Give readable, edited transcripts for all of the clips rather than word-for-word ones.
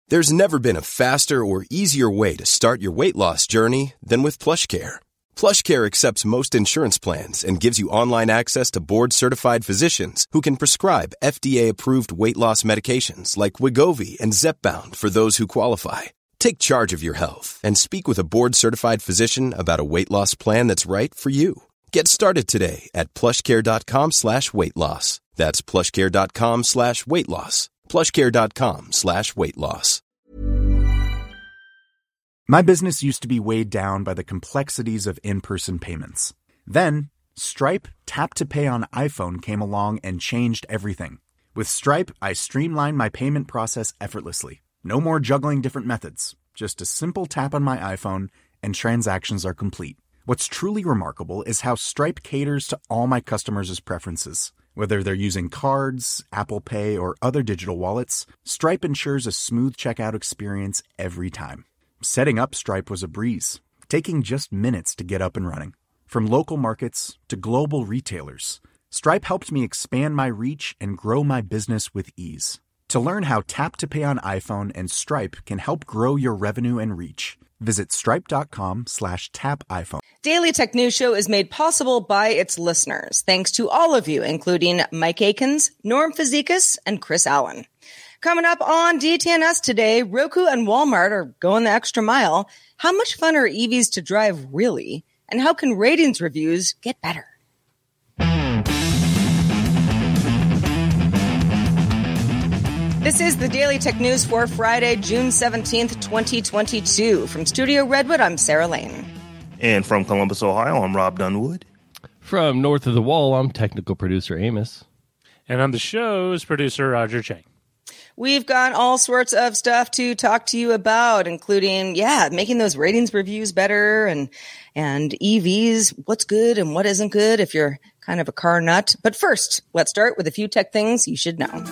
There's never been a faster or easier way to start your weight loss journey than with PlushCare. PlushCare accepts most insurance plans and gives you online access to board-certified physicians who can prescribe FDA-approved weight loss medications like Wegovy and Zepbound for those who qualify. Take charge of your health and speak with a board-certified physician about a weight loss plan that's right for you. Get started today at plushcare.com/weight loss. That's plushcare.com/weight loss. plushcare.com/weight loss. My business used to be weighed down by the complexities of in-person payments. Then, Stripe Tap to Pay on iPhone came along and changed everything. With Stripe, I streamlined my payment process effortlessly. No more juggling different methods. Just a simple tap on my iPhone and transactions are complete. What's truly remarkable is how Stripe caters to all my customers' preferences. Whether they're using cards, Apple Pay, or other digital wallets, Stripe ensures a smooth checkout experience every time. Setting up Stripe was a breeze, taking just minutes to get up and running. From local markets to global retailers, Stripe helped me expand my reach and grow my business with ease. To learn how Tap to Pay on iPhone and Stripe can help grow your revenue and reach, visit stripe.com/tapiphone. Daily Tech News Show is made possible by its listeners, thanks to all of you, including Mike Akins, Norm Fazekas, and Chris Allen. Coming up on DTNS today, Roku and Walmart are going the extra mile. How much fun are EVs to drive, really? And how can ratings reviews get better? This is the Daily Tech News for Friday, June 17th, 2022. From Studio Redwood, I'm Sarah Lane. And from Columbus, Ohio, I'm Rob Dunwood. From North of the Wall, I'm technical producer Amos. And on the show's producer, Roger Chang. We've got all sorts of stuff to talk to you about, including, making those ratings reviews better and EVs, what's good and what isn't good if you're kind of a car nut. But first, let's start with a few tech things you should know.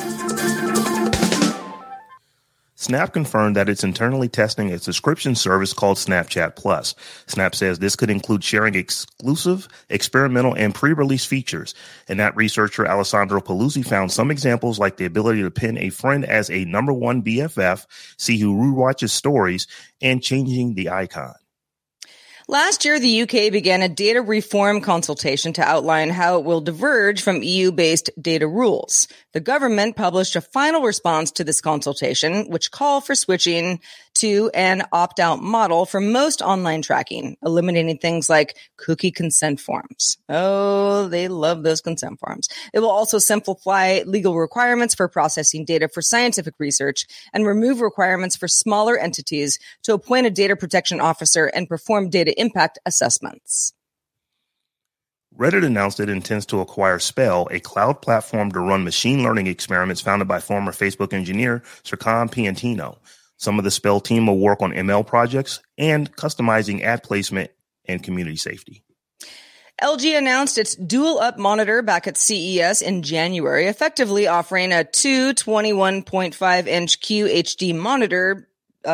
Snap confirmed that it's internally testing a subscription service called Snapchat Plus. Snap says this could include sharing exclusive, experimental, and pre-release features. And that researcher Alessandro Paluzzi found some examples like the ability to pin a friend as a number one BFF, see who rewatches stories, and changing the icon. Last year, the UK began a data reform consultation to outline how it will diverge from EU-based data rules. The government published a final response to this consultation, which called for switching to an opt-out model for most online tracking, eliminating things like cookie consent forms. Oh, they love those consent forms. It will also simplify legal requirements for processing data for scientific research and remove requirements for smaller entities to appoint a data protection officer and perform data impact assessments. Reddit announced it intends to acquire Spell, a cloud platform to run machine learning experiments founded by former Facebook engineer Serkan Piantino. Some of the Spell team will work on ML projects and customizing ad placement and community safety. LG announced its Dual Up monitor back at CES in January, effectively offering a 21.5-inch QHD monitor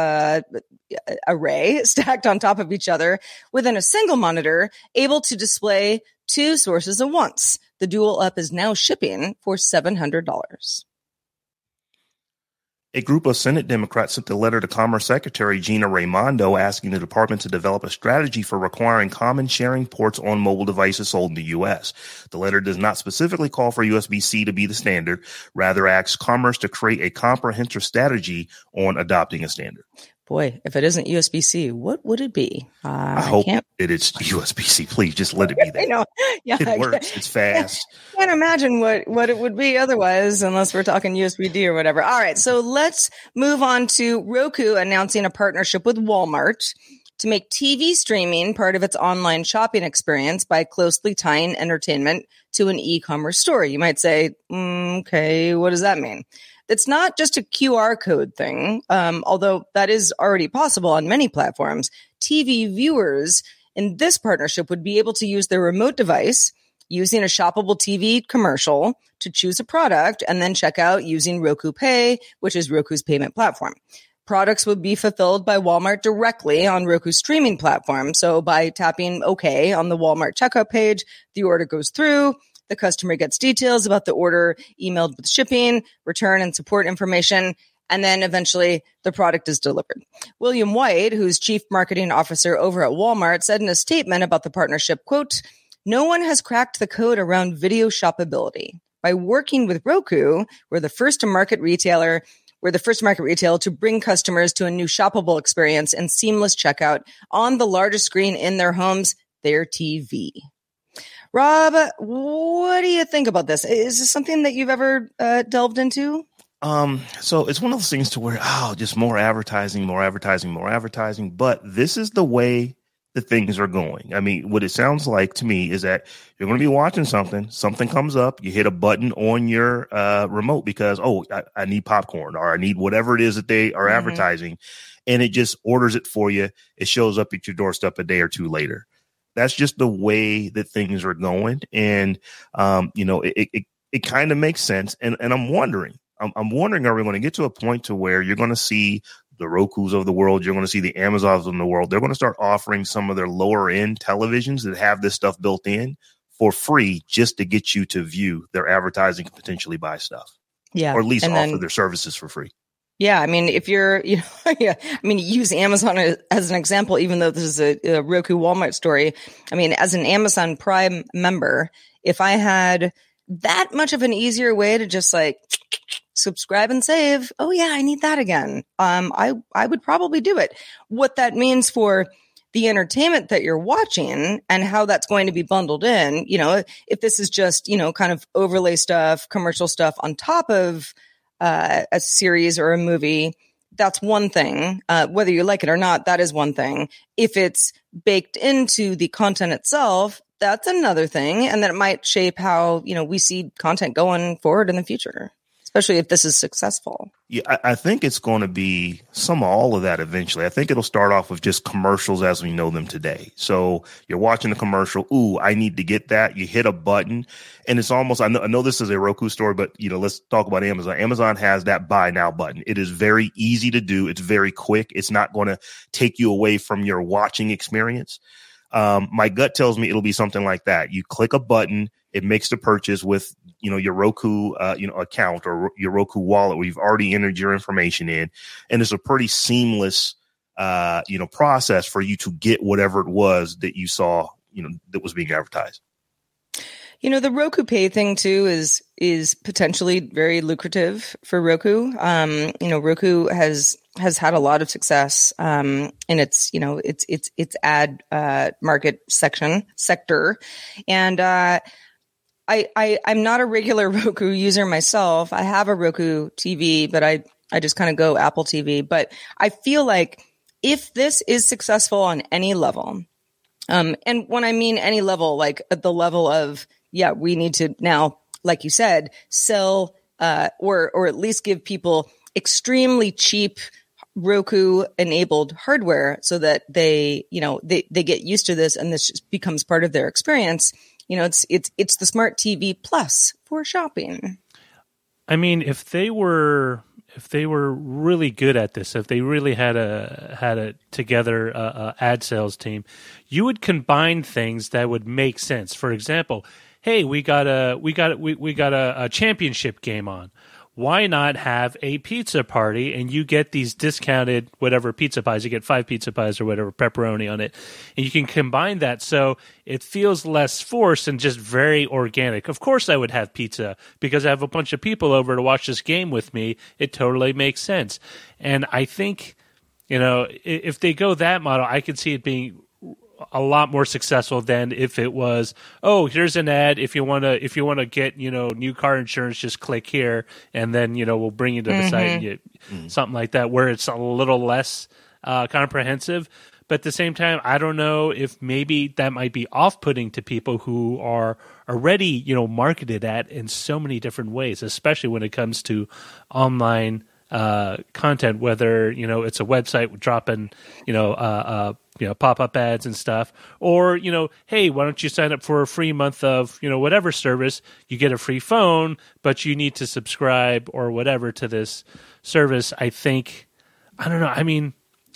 array stacked on top of each other within a single monitor, able to display two sources at once. The Dual Up is now shipping for $700. A group of Senate Democrats sent a letter to Commerce Secretary Gina Raimondo asking the department to develop a strategy for requiring common sharing ports on mobile devices sold in the U.S. The letter does not specifically call for USB-C to be the standard, rather asks Commerce to create a comprehensive strategy on adopting a standard. Boy, if it isn't USB-C, what would it be? I hope it's USB-C. Please just let it be that. I know. Yeah, it works. It's fast. I can't imagine what it would be otherwise, unless we're talking USB-D or whatever. All right, so let's move on to Roku announcing a partnership with Walmart to make TV streaming part of its online shopping experience by closely tying entertainment to an e-commerce store. You might say, okay, what does that mean? It's not just a QR code thing, although that is already possible on many platforms. TV viewers in this partnership would be able to use their remote device using a shoppable TV commercial to choose a product and then check out using Roku Pay, which is Roku's payment platform. Products would be fulfilled by Walmart directly on Roku's streaming platform. So by tapping OK on the Walmart checkout page, the order goes through. The customer gets details about the order emailed with shipping, return, and support information. and then eventually the product is delivered. William White, who's chief marketing officer over at Walmart, said in a statement about the partnership, quote, "No one has cracked the code around video shoppability. By working with Roku, we're the first to market retail to bring customers to a new shoppable experience and seamless checkout on the largest screen in their homes, their TV." Rob, what do you think about this? Is this something that you've ever delved into? So it's one of those things to where, just more advertising. But this is the way the things are going. I mean, what it sounds like to me is that you're going to be watching something comes up, you hit a button on your remote because, I need popcorn or I need whatever it is that they are advertising, and it just orders it for you. It shows up at your doorstep a day or two later. That's just the way that things are going. And, it kind of makes sense. And I'm wondering, are we going to get to a point to where you're going to see the Rokus of the world, you're going to see the Amazons of the world, they're going to start offering some of their lower end televisions that have this stuff built in for free just to get you to view their advertising and potentially buy stuff. Yeah. Or at least offer their services for free. Yeah. I mean, if you're, use Amazon as an example, even though this is a Roku Walmart story. I mean, as an Amazon Prime member, if I had that much of an easier way to just subscribe and save. Oh yeah, I need that again. I would probably do it. What that means for the entertainment that you're watching and how that's going to be bundled in, if this is just, kind of overlay stuff, commercial stuff on top of a series or a movie, that's one thing. Whether you like it or not, that is one thing. If it's baked into the content itself, that's another thing. And that it might shape how, we see content going forward in the future, especially if this is successful. Yeah, I think it's going to be all of that eventually. I think it'll start off with just commercials as we know them today. So you're watching a commercial. Ooh, I need to get that. You hit a button and it's almost, I know this is a Roku story, but let's talk about Amazon. Amazon has that buy now button. It is very easy to do. It's very quick. It's not going to take you away from your watching experience. My gut tells me it'll be something like that. You click a button, it makes the purchase with, your Roku, account or your Roku wallet where you've already entered your information in. And it's a pretty seamless, process for you to get whatever it was that you saw, that was being advertised. The Roku Pay thing too is potentially very lucrative for Roku. Roku has had a lot of success in its ad market sector, and I'm not a regular Roku user myself. I have a Roku TV, but I just kind of go Apple TV. But I feel like if this is successful on any level, and when I mean any level, like at the level of, we need to now, like you said, sell or at least give people extremely cheap Roku enabled hardware so that they get used to this and this just becomes part of their experience. It's the smart TV plus for shopping. I mean, if they were really good at this, if they really had a together ad sales team, you would combine things that would make sense. For example, hey, we got a championship game on. Why not have a pizza party and you get these discounted whatever pizza pies, you get 5 pizza pies or whatever, pepperoni on it, and you can combine that so it feels less forced and just very organic. Of course I would have pizza because I have a bunch of people over to watch this game with me. It totally makes sense. And I think, if they go that model, I could see it being a lot more successful than if it was, here's an ad. If you want to get, new car insurance, just click here and then, we'll bring you to the site and something like that, where it's a little less comprehensive. But at the same time, I don't know if maybe that might be off-putting to people who are already, marketed at in so many different ways, especially when it comes to online content, whether, it's a website dropping, pop-up ads and stuff, or, hey, why don't you sign up for a free month of, whatever service, you get a free phone, but you need to subscribe or whatever to this service. I don't know. I mean,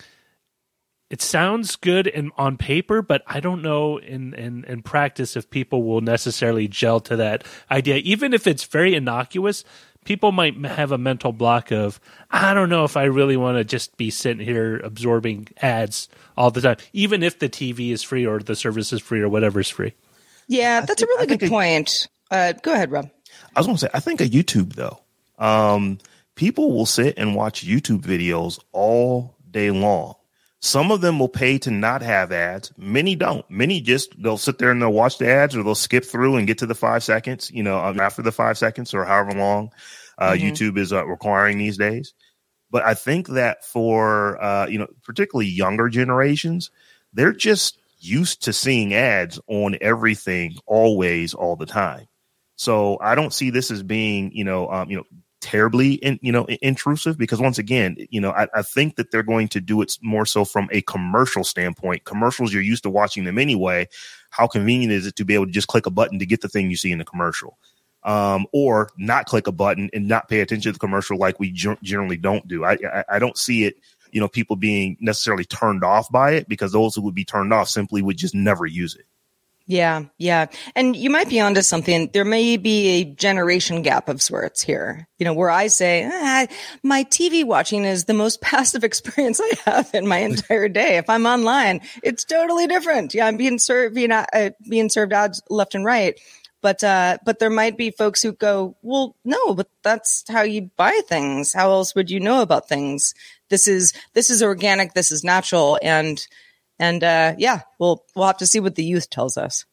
it sounds good on paper, but I don't know in practice if people will necessarily gel to that idea, even if it's very innocuous. people might have a mental block of, I don't know if I really want to just be sitting here absorbing ads all the time, even if the TV is free or the service is free or whatever is free. Yeah, that's a really good point. Go ahead, Rob. I was going to say, I think of YouTube, though. People will sit and watch YouTube videos all day long. Some of them will pay to not have ads. Many don't. Many they'll sit there and they'll watch the ads, or they'll skip through and get to the 5 seconds, after the 5 seconds or however long YouTube is requiring these days. But I think that for, particularly younger generations, they're just used to seeing ads on everything, always, all the time. So I don't see this as being, terribly, intrusive, because once again, I think that they're going to do it more so from a commercial standpoint. Commercials, you're used to watching them anyway. How convenient is it to be able to just click a button to get the thing you see in the commercial, or not click a button and not pay attention to the commercial like we generally don't do. I don't see it, people being necessarily turned off by it, because those who would be turned off simply would just never use it. Yeah. And you might be onto something. There may be a generation gap of sorts here, where I say, my TV watching is the most passive experience I have in my entire day. If I'm online, it's totally different. Yeah, I'm being served ads left and right. But there might be folks who go, well, no, but that's how you buy things. How else would you know about things? This is organic. This is natural. And we'll have to see what the youth tells us.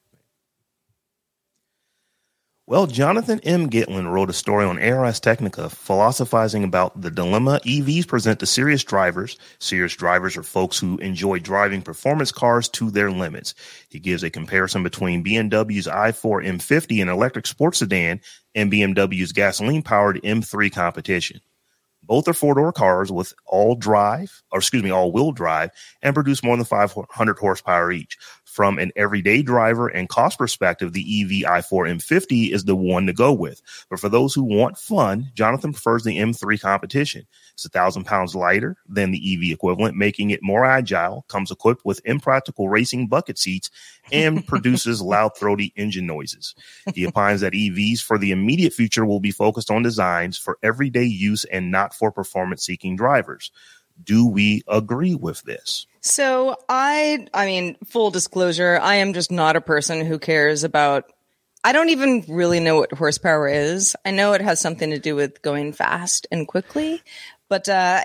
Well, Jonathan M. Gitlin wrote a story on ARS Technica philosophizing about the dilemma EVs present to serious drivers. Serious drivers are folks who enjoy driving performance cars to their limits. He gives a comparison between BMW's i4 M50, an electric sports sedan, and BMW's gasoline-powered M3 competition. Both are four-door cars with all-wheel drive, and produce more than 500 horsepower each. From an everyday driver and cost perspective, the EV i4 M50 is the one to go with. But for those who want fun, Jonathan prefers the M3 competition. It's 1,000 pounds lighter than the EV equivalent, making it more agile, comes equipped with impractical racing bucket seats, and produces loud, throaty engine noises. He opines that EVs for the immediate future will be focused on designs for everyday use and not for performance-seeking drivers. Do we agree with this? So I mean, full disclosure, I am just not a person who cares about, I don't even really know what horsepower is. I know it has something to do with going fast and quickly, but, a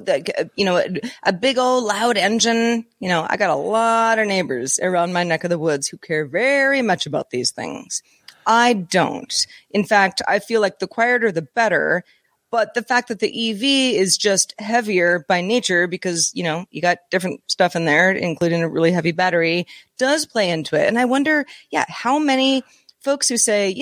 big old loud engine, I got a lot of neighbors around my neck of the woods who care very much about these things. I don't. In fact, I feel like the quieter, the better. But the fact that the EV is just heavier by nature because, you got different stuff in there, including a really heavy battery, does play into it. And I wonder, how many folks who say,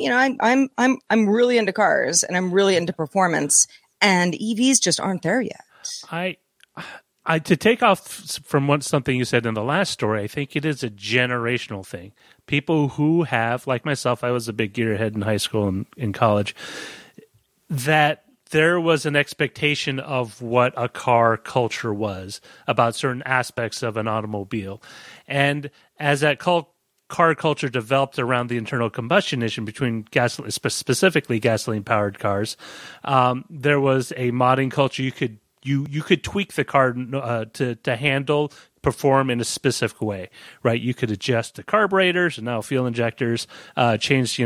I'm really into cars and I'm really into performance, and EVs just aren't there yet. I to take off from something you said in the last story, I think it is a generational thing. People who have, like myself, I was a big gearhead in high school and in college, that there was an expectation of what a car culture was about certain aspects of an automobile. And as that car culture developed around the internal combustion engine between specifically gasoline-powered cars, there was a modding culture. You could tweak the car to handle, perform in a specific way, right? You could adjust the carburetors and now fuel injectors, change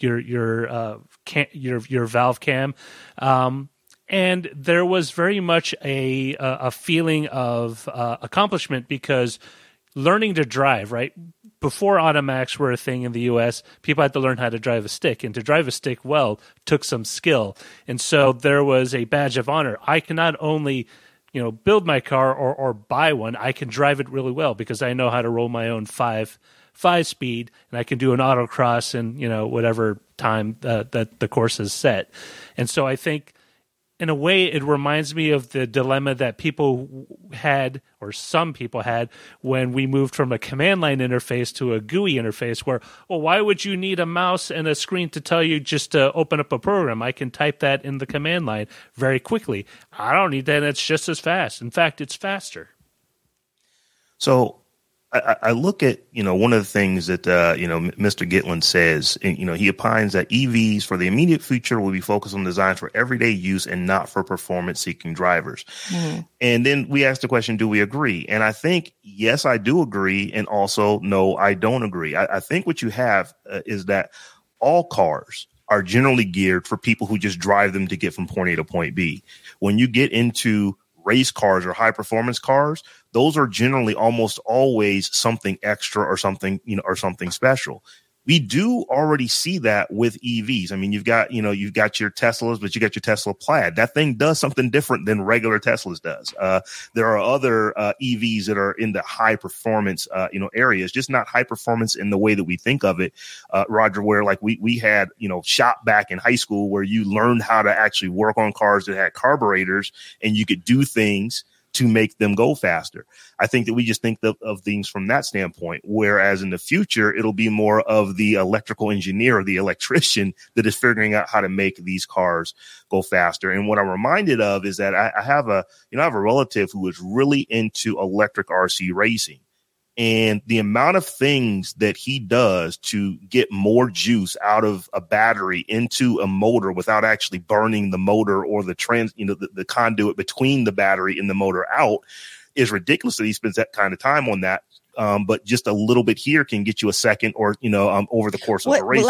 your valve cam, and there was very much a feeling of accomplishment because learning to drive, right? Before automatics were a thing in the U.S., people had to learn how to drive a stick, and to drive a stick well took some skill, and so there was a badge of honor. I can not only build my car or buy one, I can drive it really well because I know how to roll my own five speed, and I can do an autocross in whatever time that the course is set. And so I think in a way it reminds me of the dilemma that people had, or some people had, when we moved from a command line interface to a GUI interface where, well, why would you need a mouse and a screen to tell you just to open up a program? I can type that in the command line very quickly. I don't need that. It's just as fast. In fact, it's faster. So I look at, one of the things that, Mr. Gitlin says, and, he opines that EVs for the immediate future will be focused on designs for everyday use and not for performance seeking drivers. Mm-hmm. And then we ask the question, do we agree? And I think, yes, I do agree. And also, no, I don't agree. I think what you have is that all cars are generally geared for people who just drive them to get from point A to point B. When you get into race cars or high performance cars, those are generally almost always something extra or something, or something special. We do already see that with EVs. I mean, you've got your Teslas, but you got your Tesla Plaid. That thing does something different than regular Teslas does. There are other EVs that are in the high performance, areas, just not high performance in the way that we think of it, Roger, where like we had, shop back in high school where you learned how to actually work on cars that had carburetors and you could do things to make them go faster. I think that we just think of things from that standpoint, whereas in the future, it'll be more of the electrical engineer or the electrician that is figuring out how to make these cars go faster. And what I'm reminded of is that I have a relative who is really into electric RC racing. And the amount of things that he does to get more juice out of a battery into a motor without actually burning the motor or the the conduit between the battery and the motor out is ridiculous that he spends that kind of time on that. But just a little bit here can get you a second or, over the course of the race.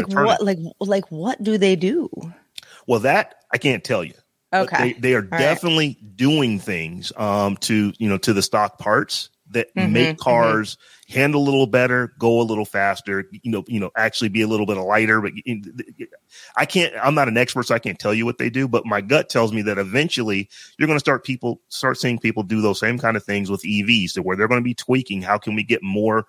What do they do? Well, that I can't tell you. Okay. They are definitely doing things, to the stock parts that make cars handle a little better, go a little faster, actually be a little bit lighter. But I'm not an expert, so I can't tell you what they do, but my gut tells me that eventually you're going to start seeing people do those same kind of things with EVs, to where they're going to be tweaking. How can we get more,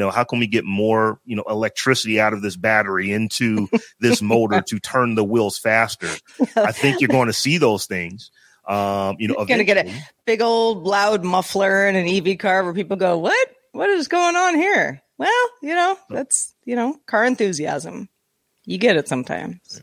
electricity out of this battery into this motor to turn the wheels faster? I think you're going to see those things. You're going to get a big old loud muffler in an EV car where people go, what is going on here? Well, that's, car enthusiasm. You get it sometimes.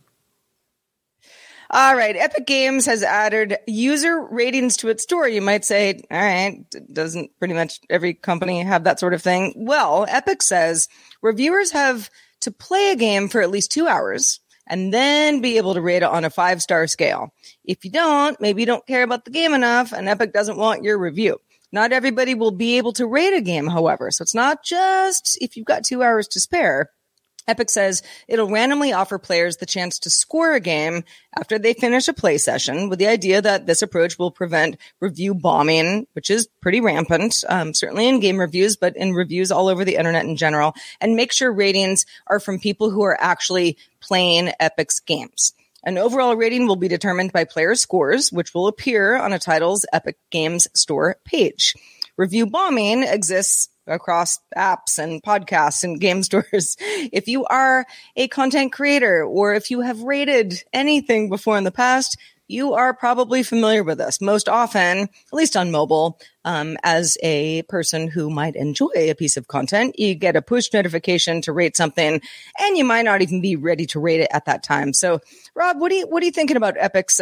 All right. Epic Games has added user ratings to its store. You might say, all right, doesn't pretty much every company have that sort of thing? Well, Epic says reviewers have to play a game for at least 2 hours and then be able to rate it on a 5-star scale. If you don't, maybe you don't care about the game enough and Epic doesn't want your review. Not everybody will be able to rate a game, however. So it's not just if you've got 2 hours to spare. Epic says it'll randomly offer players the chance to score a game after they finish a play session, with the idea that this approach will prevent review bombing, which is pretty rampant, certainly in game reviews, but in reviews all over the internet in general, and make sure ratings are from people who are actually playing Epic's games. An overall rating will be determined by player scores, which will appear on a title's Epic Games Store page. Review bombing exists across apps and podcasts and game stores. If you are a content creator or if you have rated anything before in the past, you are probably familiar with this. Most often, at least on mobile, as a person who might enjoy a piece of content, you get a push notification to rate something, and you might not even be ready to rate it at that time. So, Rob, what are you thinking about Epic's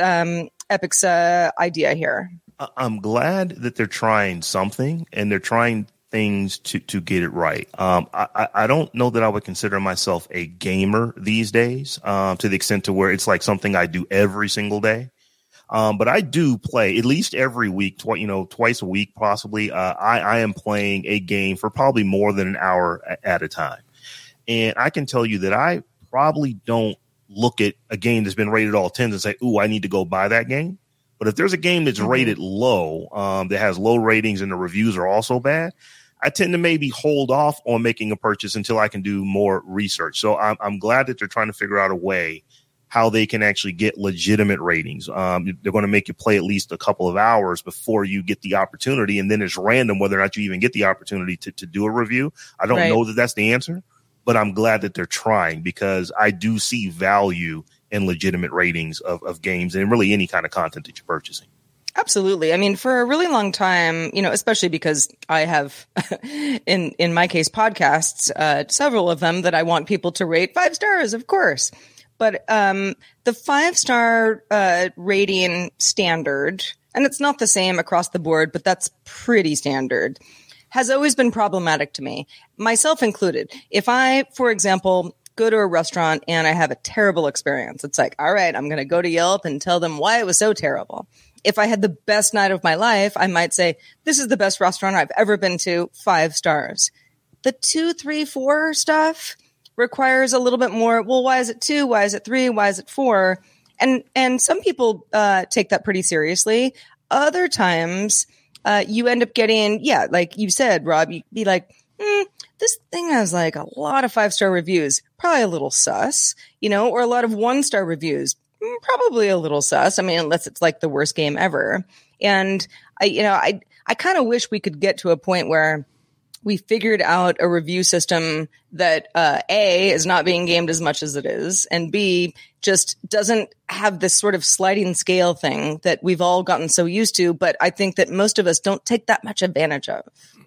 idea here? I'm glad that they're trying something, and they're trying things to get it right. I don't know that I would consider myself a gamer these days, to the extent to where it's like something I do every single day. But I do play at least every week, twice a week, possibly. I am playing a game for probably more than an hour at a time. And I can tell you that I probably don't look at a game that's been rated all 10s and say, ooh, I need to go buy that game. But if there's a game that's rated low, that has low ratings and the reviews are also bad, I tend to maybe hold off on making a purchase until I can do more research. So I'm glad that they're trying to figure out a way how they can actually get legitimate ratings. They're going to make you play at least a couple of hours before you get the opportunity. And then it's random whether or not you even get the opportunity to do a review. I don't know that that's the answer, but I'm glad that they're trying, because I do see value in legitimate ratings of games and really any kind of content that you're purchasing. Absolutely. I mean, for a really long time, especially because I have, in my case, podcasts, several of them that I want people to rate 5 stars, of course. But the 5-star rating standard, and it's not the same across the board, but that's pretty standard, has always been problematic to me, myself included. If I, for example, go to a restaurant and I have a terrible experience, it's like, all right, I'm going to go to Yelp and tell them why it was so terrible. If I had the best night of my life, I might say, this is the best restaurant I've ever been to, 5 stars. The 2, 3, 4 stuff requires a little bit more. Well, why is it 2? Why is it 3? Why is it 4? And some people take that pretty seriously. Other times, you end up getting, like you said, Rob, you'd be like, this thing has like a lot of 5-star reviews, probably a little sus, or a lot of 1-star reviews, probably a little sus. I mean, unless it's like the worst game ever. And I kind of wish we could get to a point where we figured out a review system that A, is not being gamed as much as it is, and B, just doesn't have this sort of sliding scale thing that we've all gotten so used to, but I think that most of us don't take that much advantage of.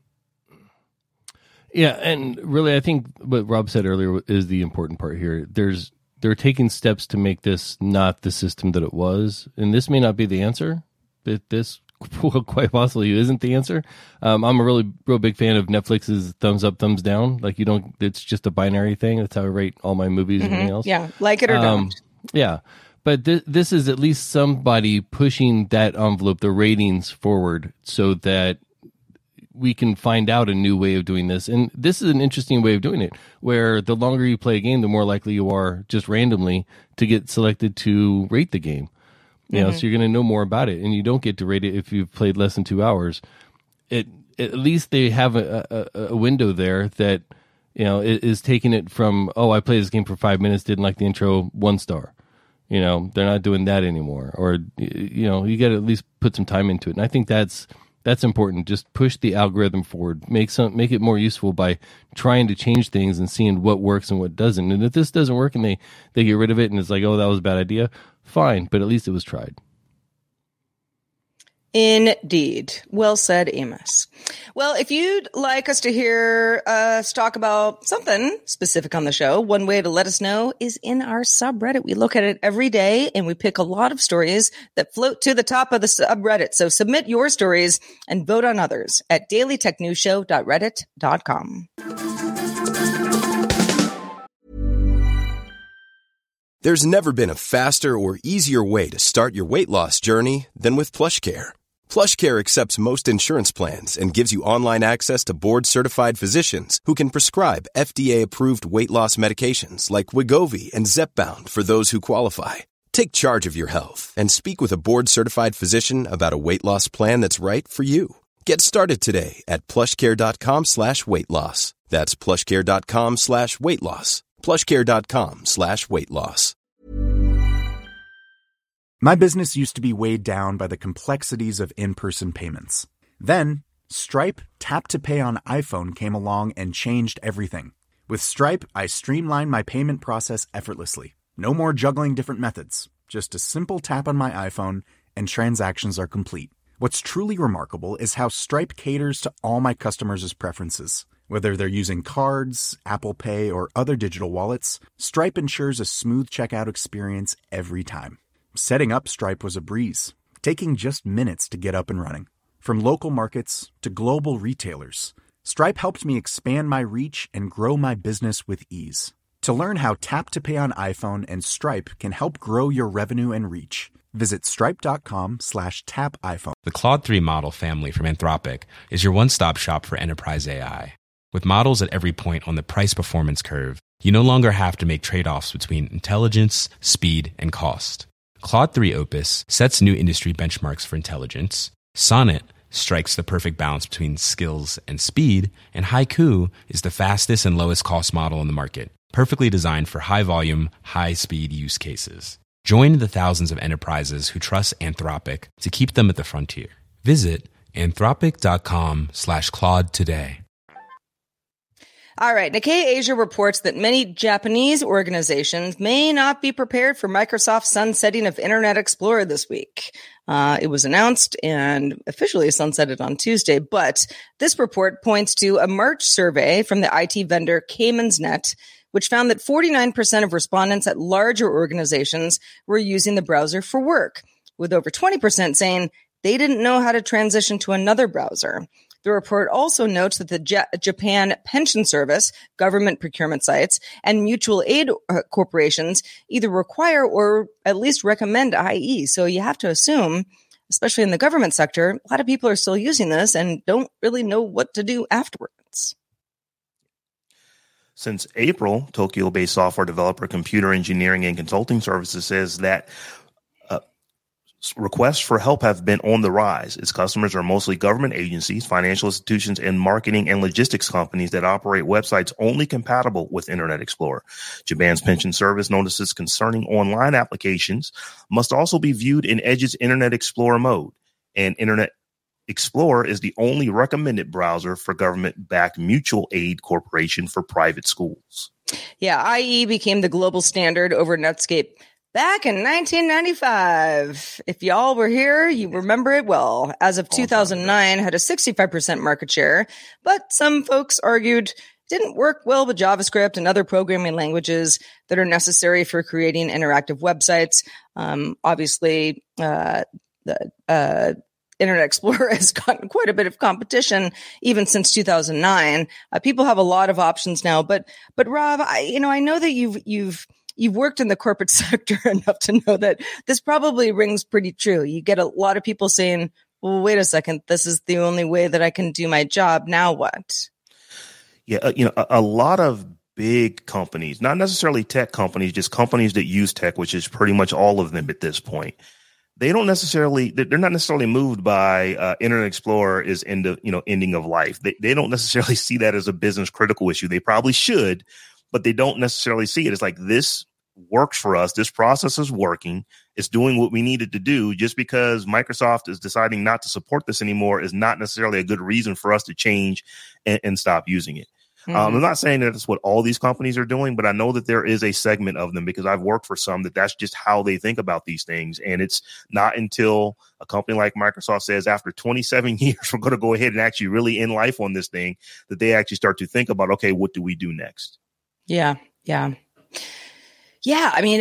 Yeah, and really, I think what Rob said earlier is the important part here. They're taking steps to make this not the system that it was, and this may not be the answer. This quite possibly isn't the answer. I'm a real big fan of Netflix's thumbs up, thumbs down. Like it's just a binary thing. That's how I rate all my movies and anything else. Yeah, like it or don't. Yeah, but this is at least somebody pushing that envelope, the ratings forward, so that we can find out a new way of doing this. And this is an interesting way of doing it, where the longer you play a game, the more likely you are just randomly to get selected to rate the game. So you're going to know more about it, and you don't get to rate it if you've played less than 2 hours. At least they have a window there that, is taking it from, I played this game for 5 minutes, didn't like the intro, 1 star. They're not doing that anymore. Or, you got to at least put some time into it. And I think that's important. Just push the algorithm forward. Make it more useful by trying to change things and seeing what works and what doesn't. And if this doesn't work and they get rid of it and it's like, that was a bad idea, fine, but at least it was tried. Indeed. Well said, Amos. Well, if you'd like us to hear us talk about something specific on the show, one way to let us know is in our subreddit. We look at it every day, and we pick a lot of stories that float to the top of the subreddit. So submit your stories and vote on others at dailytechnewsshow.reddit.com. There's never been a faster or easier way to start your weight loss journey than with PlushCare. PlushCare accepts most insurance plans and gives you online access to board-certified physicians who can prescribe FDA-approved weight loss medications like Wegovy and Zepbound for those who qualify. Take charge of your health and speak with a board-certified physician about a weight loss plan that's right for you. Get started today at plushcare.com/weight loss. That's plushcare.com/weight loss. plushcare.com/weight loss. My business used to be weighed down by the complexities of in-person payments. Then, Stripe Tap to Pay on iPhone came along and changed everything. With Stripe, I streamlined my payment process effortlessly. No more juggling different methods. Just a simple tap on my iPhone and transactions are complete. What's truly remarkable is how Stripe caters to all my customers' preferences. Whether they're using cards, Apple Pay, or other digital wallets, Stripe ensures a smooth checkout experience every time. Setting up Stripe was a breeze, taking just minutes to get up and running. From local markets to global retailers, Stripe helped me expand my reach and grow my business with ease. To learn how Tap to Pay on iPhone and Stripe can help grow your revenue and reach, visit stripe.com/tapiphone. The Claude 3 model family from Anthropic is your one-stop shop for enterprise AI. With models at every point on the price-performance curve, you no longer have to make trade-offs between intelligence, speed, and cost. Claude 3 Opus sets new industry benchmarks for intelligence. Sonnet strikes the perfect balance between skills and speed. And Haiku is the fastest and lowest cost model in the market, perfectly designed for high-volume, high-speed use cases. Join the thousands of enterprises who trust Anthropic to keep them at the frontier. Visit anthropic.com/Claude today. All right. Nikkei Asia reports that many Japanese organizations may not be prepared for Microsoft's sunsetting of Internet Explorer this week. It was announced and officially sunsetted on Tuesday, but this report points to a March survey from the IT vendor Caymansnet, which found that 49% of respondents at larger organizations were using the browser for work, with over 20% saying they didn't know how to transition to another browser. The report also notes that the Japan Pension Service, government procurement sites, and mutual aid corporations either require or at least recommend IE. So you have to assume, especially in the government sector, a lot of people are still using this and don't really know what to do afterwards. Since April, Tokyo-based software developer Computer Engineering and Consulting Services says that requests for help have been on the rise. Its customers are mostly government agencies, financial institutions, and marketing and logistics companies that operate websites only compatible with Internet Explorer. Japan's pension service notices concerning online applications must also be viewed in Edge's Internet Explorer mode. And Internet Explorer is the only recommended browser for government-backed mutual aid corporation for private schools. Yeah, IE became the global standard over Netscape back in 1995. If y'all were here, you remember it well. As of 2009, had a 65% market share, but some folks argued didn't work well with JavaScript and other programming languages that are necessary for creating interactive websites. Obviously, the Internet Explorer has gotten quite a bit of competition even since 2009. People have a lot of options now, but Rob, I know that you've worked in the corporate sector enough to know that this probably rings pretty true. You get a lot of people saying, well, wait a second, this is the only way that I can do my job. Now what? Yeah, a lot of big companies, not necessarily tech companies, just companies that use tech, which is pretty much all of them at this point. They're not necessarily moved by Internet Explorer is ending of life. They don't necessarily see that as a business critical issue. They probably should, but they don't necessarily see it. It's like, this works for us. This process is working. It's doing what we needed to do. Just because Microsoft is deciding not to support this anymore is not necessarily a good reason for us to change and stop using it. Mm-hmm. I'm not saying that that's what all these companies are doing, but I know that there is a segment of them, because I've worked for some, that's just how they think about these things. And it's not until a company like Microsoft says, after 27 years, we're going to go ahead and actually really end life on this thing, that they actually start to think about, okay, what do we do next? Yeah. I mean,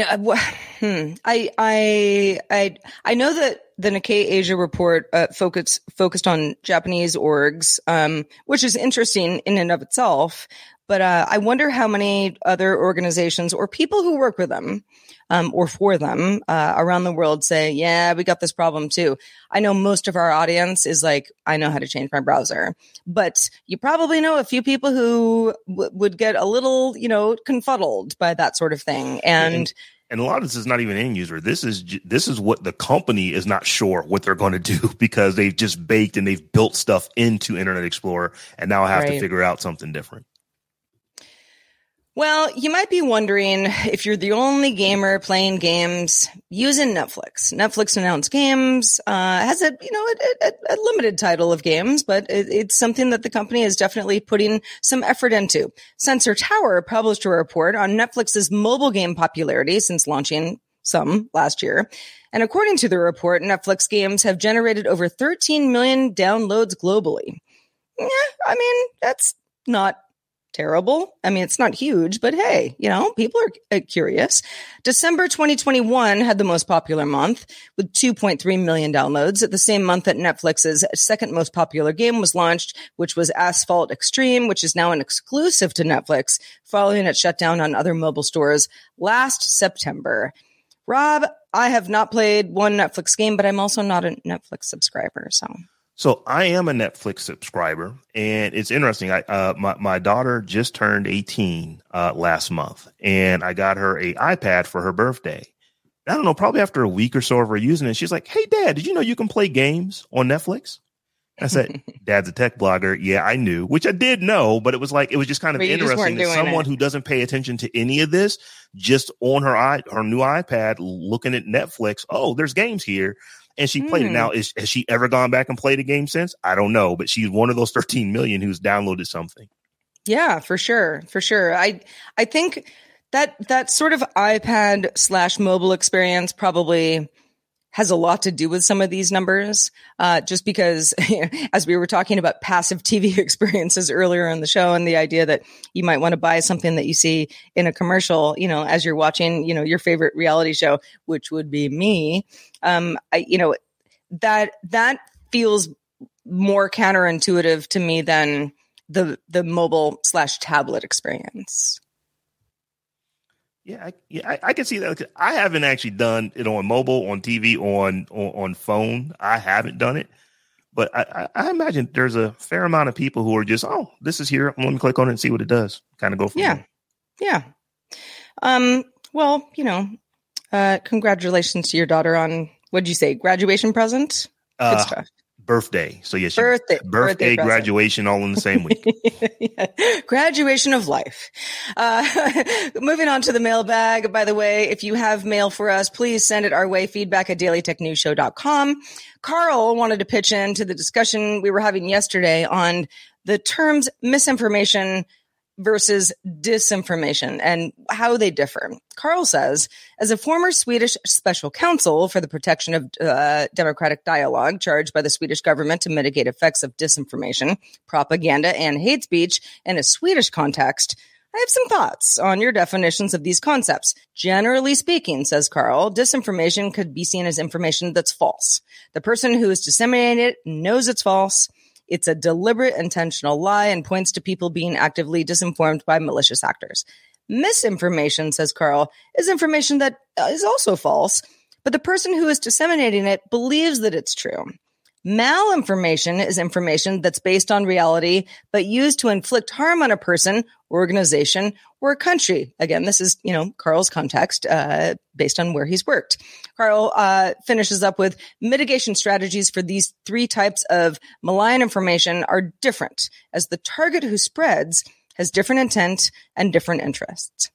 I know that the Nikkei Asia report focused on Japanese orgs, which is interesting in and of itself. But I wonder how many other organizations or people who work with them or for them around the world say, yeah, we got this problem too. I know most of our audience is like, I know how to change my browser. But you probably know a few people who would get a little, confuddled by that sort of thing. And a lot of this is not even end user. This is what the company is not sure what they're going to do, because they've just baked and they've built stuff into Internet Explorer and now have to figure out something different. Well, you might be wondering if you're the only gamer playing games using Netflix. Netflix announced games, has a limited title of games, but it's something that the company is definitely putting some effort into. Sensor Tower published a report on Netflix's mobile game popularity since launching some last year. And according to the report, Netflix games have generated over 13 million downloads globally. Yeah, I mean, that's not terrible. I mean, it's not huge, but hey, people are curious. December 2021 had the most popular month with 2.3 million downloads. At the same month that Netflix's second most popular game was launched, which was Asphalt Extreme, which is now an exclusive to Netflix, following its shutdown on other mobile stores last September. Rob, I have not played one Netflix game, but I'm also not a Netflix subscriber, So I am a Netflix subscriber, and it's interesting. My daughter just turned 18 last month, and I got her an iPad for her birthday. I don't know, probably after a week or so of her using it, she's like, "Hey, Dad, did you know you can play games on Netflix?" I said, "Dad's a tech blogger." Yeah, I knew, which I did know, but it was just kind of interesting that someone who doesn't pay attention to any of this, just on her new iPad, looking at Netflix. Oh, there's games here. And she played it. Now, has she ever gone back and played a game since? I don't know, but she's one of those 13 million who's downloaded something. Yeah, for sure. I think that sort of iPad / mobile experience probably has a lot to do with some of these numbers, just because as we were talking about passive TV experiences earlier in the show, and the idea that you might want to buy something that you see in a commercial, as you're watching, your favorite reality show, which would be me. That feels more counterintuitive to me than the mobile/tablet experience. Yeah, I can see that. I haven't actually done it on mobile, on TV, on phone. I haven't done it, but I imagine there's a fair amount of people who are just, oh, this is here. Let me click on it and see what it does. Kind of go from there. Yeah. Well, congratulations to your daughter on, what'd you say, graduation present? Good stuff. Birthday. So yes, birthday graduation all in the same week. Yeah. Graduation of life. Moving on to the mailbag. By the way, if you have mail for us, please send it our way. feedback@dailytechnewsshow.com. Carl wanted to pitch into the discussion we were having yesterday on the terms misinformation versus disinformation and how they differ. Carl says, as a former Swedish special counsel for the protection of democratic dialogue charged by the Swedish government to mitigate effects of disinformation, propaganda, and hate speech in a Swedish context, I have some thoughts on your definitions of these concepts. Generally speaking, says Carl, disinformation could be seen as information that's false. The person who is disseminating it knows it's false. It's a deliberate, intentional lie and points to people being actively disinformed by malicious actors. Misinformation, says Carl, is information that is also false, but the person who is disseminating it believes that it's true. Malinformation is information that's based on reality, but used to inflict harm on a person, organization, or a country. Again, this is, Carl's context, based on where he's worked. Carl finishes up with mitigation strategies for these three types of malign information are different, as the target who spreads has different intent and different interests.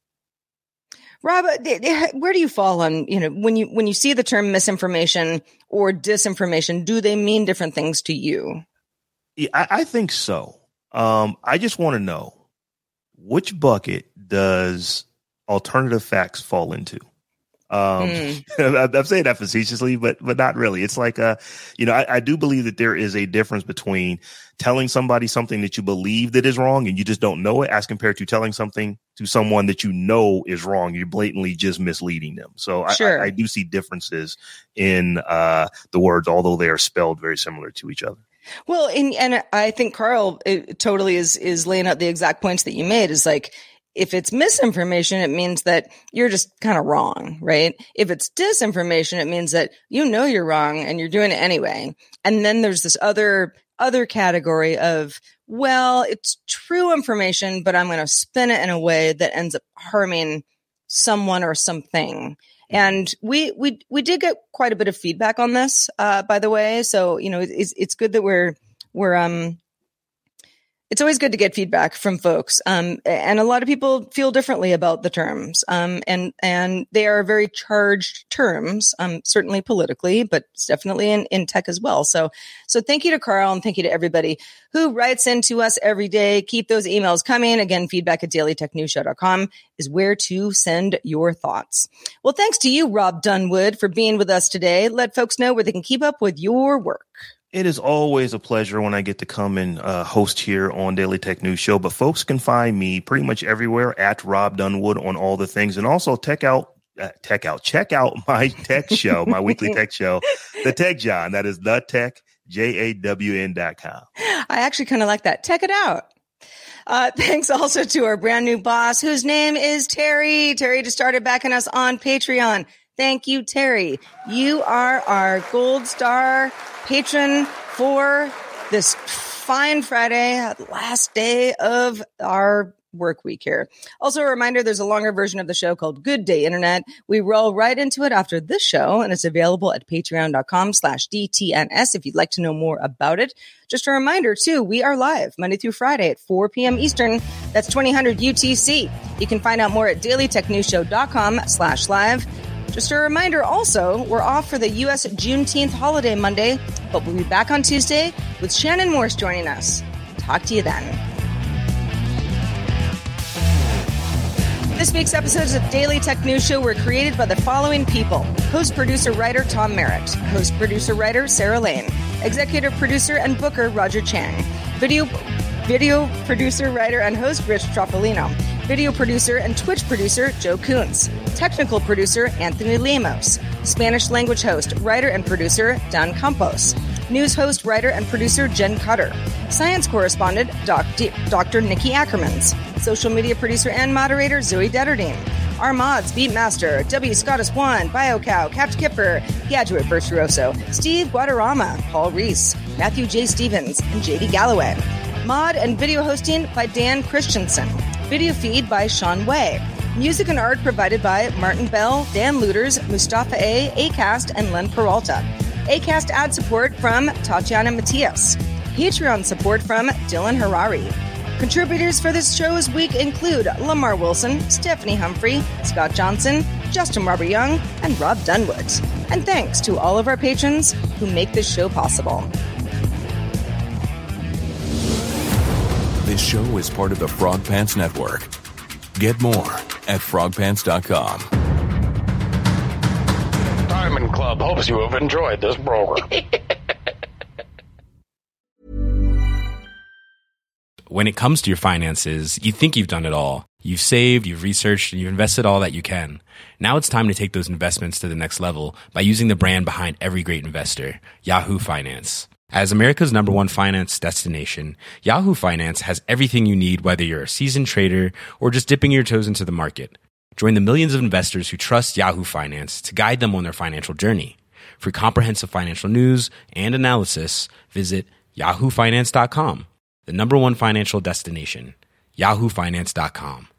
Rob, where do you fall on, when you see the term misinformation or disinformation, do they mean different things to you? Yeah, I think so. I just want to know, which bucket does alternative facts fall into? I'm saying that facetiously, but not really. It's like, I do believe that there is a difference between telling somebody something that you believe that is wrong and you just don't know it, as compared to telling something to someone that you know is wrong. You're blatantly just misleading them. So sure. I do see differences in the words, although they are spelled very similar to each other. Well, and I think Carl totally is laying out the exact points that you made. Is like, if it's misinformation, it means that you're just kind of wrong, right? If it's disinformation, it means that you're wrong and you're doing it anyway. And then there's this other category of, well, it's true information, but I'm going to spin it in a way that ends up harming someone or something. And we did get quite a bit of feedback on this, by the way. So, it's good that we're it's always good to get feedback from folks. And a lot of people feel differently about the terms. And they are very charged terms, certainly politically, but definitely in tech as well. So thank you to Carl and thank you to everybody who writes into us every day. Keep those emails coming. Again, feedback@dailytechnewsshow.com is where to send your thoughts. Well, thanks to you, Rob Dunwood, for being with us today. Let folks know where they can keep up with your work. It is always a pleasure when I get to come and host here on Daily Tech News Show. But folks can find me pretty much everywhere at Rob Dunwood on all the things. And also check out my tech show, my weekly tech show, The Tech Jawn. That is thetechjawn.com. I actually kind of like that. Check it out. Thanks also to our brand new boss, whose name is Terry. Terry just started backing us on Patreon. Thank you, Terry. You are our gold star patron for this fine Friday, last day of our work week here. Also, a reminder, there's a longer version of the show called Good Day Internet. We roll right into it after this show, and it's available at patreon.com/DTNS if you'd like to know more about it. Just a reminder, too, we are live Monday through Friday at 4 p.m. Eastern. That's 2000 UTC. You can find out more at dailytechnewsshow.com/live. Just a reminder also, we're off for the U.S. Juneteenth holiday Monday, but we'll be back on Tuesday with Shannon Morse joining us. Talk to you then. This week's episodes of Daily Tech News Show were created by the following people. Host, producer, writer Tom Merritt. Host, producer, writer Sarah Lane. Executive producer and booker Roger Chang. Video producer, writer, and host Rich Troffolino. Video producer and Twitch producer Joe Coons. Technical producer Anthony Lemos. Spanish language host, writer, and producer Dan Campos. News host, writer, and producer Jen Cutter. Science correspondent Dr. Nikki Ackermans. Social media producer and moderator Zoe Detterdine. Our mods, Beatmaster, W. Scottus One, BioCow, Capt. Kipper, Gadget Virtuoso, Steve Guadarrama, Paul Reese, Matthew J. Stevens, and JD Galloway. Mod and video hosting by Dan Christensen. Video feed by Sean Way. Music and art provided by Martin Bell, Dan Looters, Mustafa A., Acast, and Len Peralta. Acast ad support from Tatiana Matias. Patreon support from Dylan Harari. Contributors for this show's week include Lamar Wilson, Stephanie Humphrey, Scott Johnson, Justin Robert Young, and Rob Dunwood. And thanks to all of our patrons who make this show possible. This show is part of the Frog Pants Network. Get more at frogpants.com. Diamond Club hopes you have enjoyed this program. When it comes to your finances, you think you've done it all. You've saved, you've researched, and you've invested all that you can. Now it's time to take those investments to the next level by using the brand behind every great investor, Yahoo Finance. As America's #1 finance destination, Yahoo Finance has everything you need, whether you're a seasoned trader or just dipping your toes into the market. Join the millions of investors who trust Yahoo Finance to guide them on their financial journey. For comprehensive financial news and analysis, visit yahoofinance.com, the #1 financial destination, yahoofinance.com.